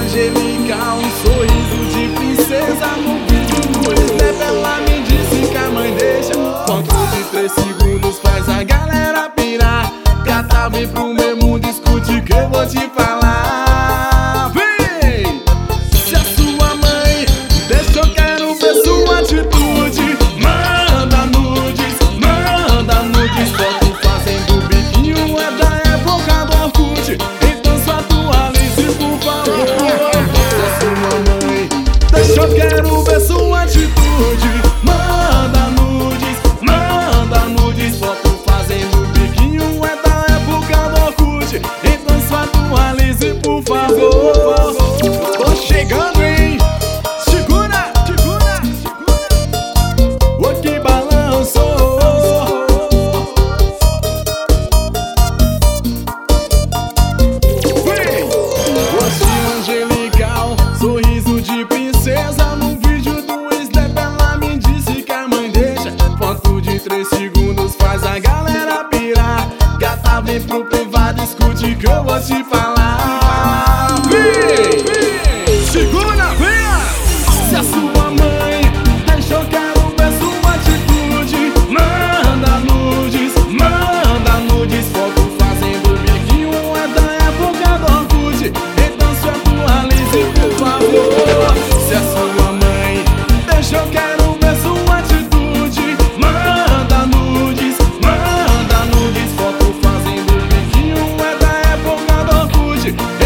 angelical, um sorriso de princesa. No vídeo do Snap ela me disse que a mãe deixa. Foto de 3 segundos faz a galera pirar. Gata, vem pro meu mundo, escute que eu vou te falar. Vem! Se a sua mãe deixa, eu quero ver sua atitude. Manda nudes, foto fazendo biquinho, é da época do Orkut. Então só atualize, por favor. Se a sua mãe deixa, eu quero ver sua atitude. Manda nudes, foto fazendo biquinho, é da época do Orkut. Então só atualize, por favor. Tô chegando, hein? Segura, segura, segura. O que balançou. Rostinho angelical, sorriso de princesa. No vídeo do Snap ela me disse que a mãe deixa. Foto de 3 segundos faz a galera pirar. Gata, vem pro privado, escute que eu vou te falar. Vem! Segura, venha! Se a sua mãe deixa, eu quero ver sua atitude. Manda nudes, foto fazendo biquinho, é da época do Orkut. Então se atualize, por favor. Se a sua mãe deixa, eu quero ver sua atitude. Manda nudes, foto fazendo biquinho, é da época do Orkut.